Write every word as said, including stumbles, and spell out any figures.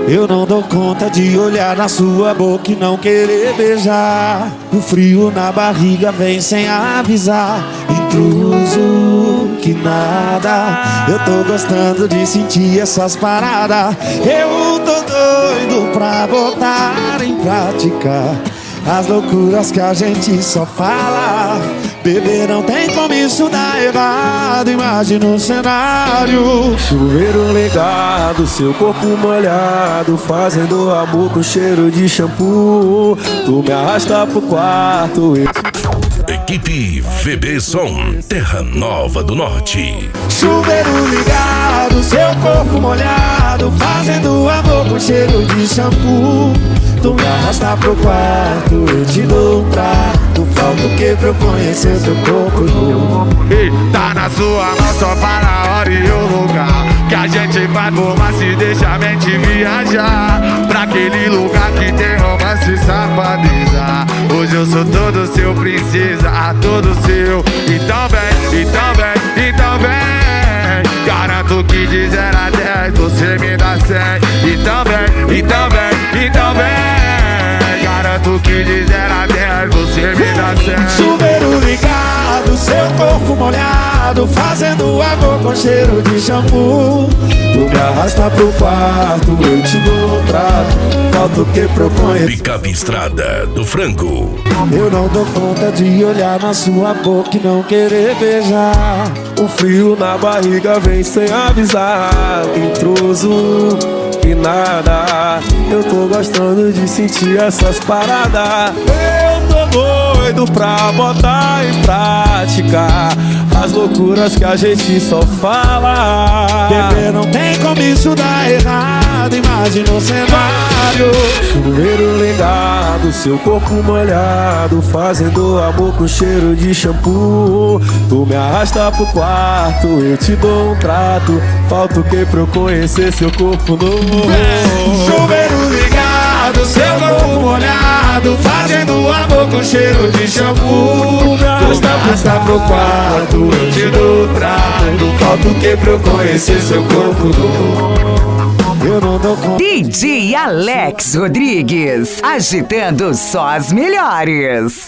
Eu não dou conta de olhar na sua boca e não querer beijar. O frio na barriga vem sem avisar. Intruso, que nada. Eu tô gostando de sentir essas paradas. Eu tô doido pra botar em prática as loucuras que a gente só fala. Bebê, não tem como isso dar errado. Imagina o cenário: chuveiro ligado, seu corpo molhado, fazendo amor com cheiro de shampoo. Tu me arrasta pro quarto e... Equipe V B Som, Terra Nova do Norte. Chuveiro ligado, seu corpo molhado, fazendo amor com cheiro de shampoo. Tu me arrasta pro quarto, eu te dou um trato. Falta o que pra eu conhecer seu corpo nu. E tá na sua mão, só para a hora e o lugar que a gente vai formar, se deixa a mente viajar pra aquele lugar que tem romance e safadeza. Hoje eu sou todo seu, princesa, a todo seu. Então vem, então vem, então vem. Garanto que de zero a dez você me dá cem. Então vem, então vem, então vem. Garanto que de zero a dez você me dá cem. Chuveiro ligado, seu corpo molhado, fazendo amor com cheiro de shampoo. Tu me arrasta pro quarto, eu te dou um trato. Falta o que pra eu conhecer. Picape Estrada do Frango. Eu não dou conta de olhar na sua boca e não querer beijar. O frio na barriga vem sem avisar. Intruso, que nada. Eu tô gostando de sentir essas paradas. Eu tô doido pra botar em prática as loucuras que a gente só fala. Bebê, não tem como isso dar errado. Imagina o cenário: chuveiro ligado, seu corpo molhado, fazendo amor com cheiro de shampoo. Tu me arrasta pro quarto, eu te dou um trato. Falta o que pra eu conhecer seu corpo novo. Chuveiro ligado, seu corpo molhado, fazendo amor com cheiro de shampoo. Tu me arrasta pro quarto, eu te dou um trato. Falta o que pra eu conhecer seu corpo novo. Eu não dou conta. D J Alex Rodrigues, agitando só as melhores.